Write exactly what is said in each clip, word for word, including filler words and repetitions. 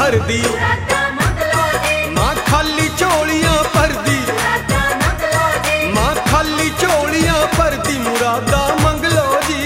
भरदी, मां खाली झोलियां भरदी, मां खाली झोलियां भरदी मुरादा मंग लो जी।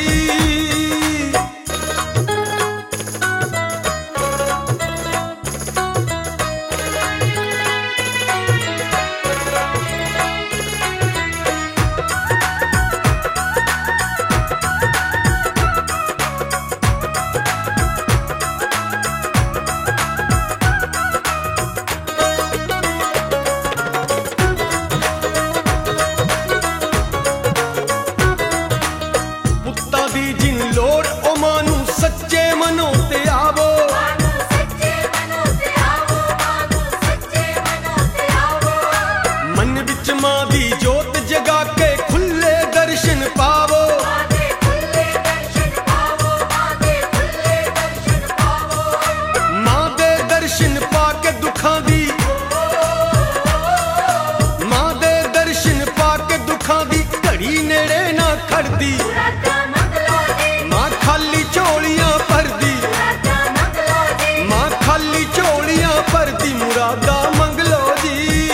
मां खाली झोलियां भरदी, मां खाली झोलियां भरदी मुरादा मंग लो जी।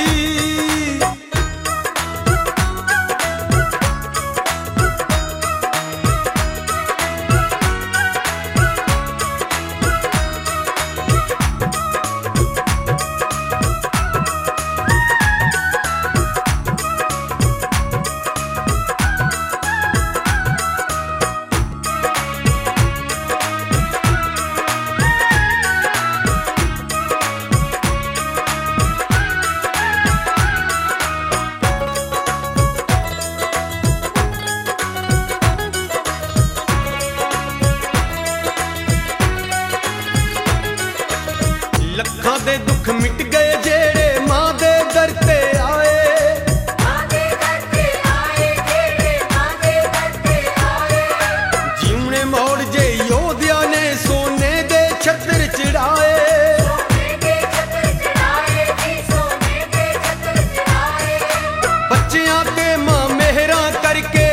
लखां दे दुख मिट गए जेड़े मां दे दर ते आए, मां दे दर ते आए, जेड़े मां दे दर ते आए। जीवने मोड़ जे योधिया ने सोने दे छत्र चढ़ाए, सोने दे छत्र चढ़ाए जी, सोने दे छत्र चढ़ाए। बच्चियां ते मां मेहरा करके,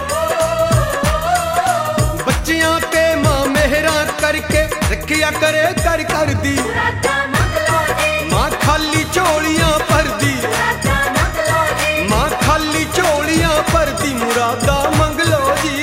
बच्चियां ते मां मेहरा करके रखिया करे कर कर दी। मां खाली झोलियां भरदी, मां खाली झोलियां भरदी मुरादा मंग लो जी।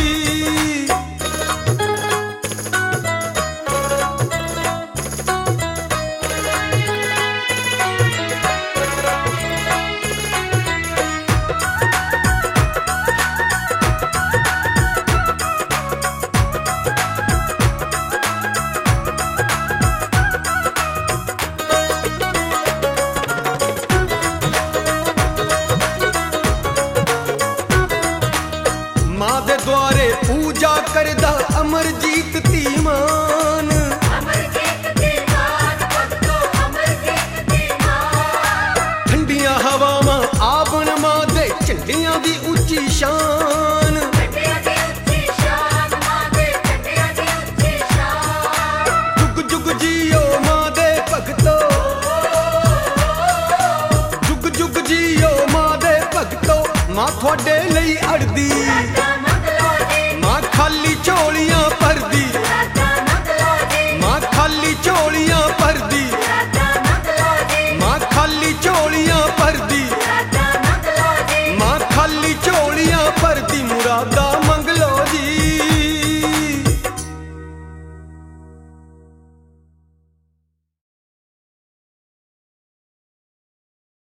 मां दे द्वारे पूजा करदा अमरजीत धीमान, अमरजीत धीमान भगतो अमरजीत धीमान। ठंडियां हवावां आवन मां दे झंडियां दी उच्ची शान, झंडियां दी उच्ची शान, मां दे झंडियां दी उच्ची शान। जुग जुग जियो मां दे भगतो, जुग जुग जियो मां दे भगतो। मां थोड़े लई अड़दी, मां खाली झोलियां भरदी,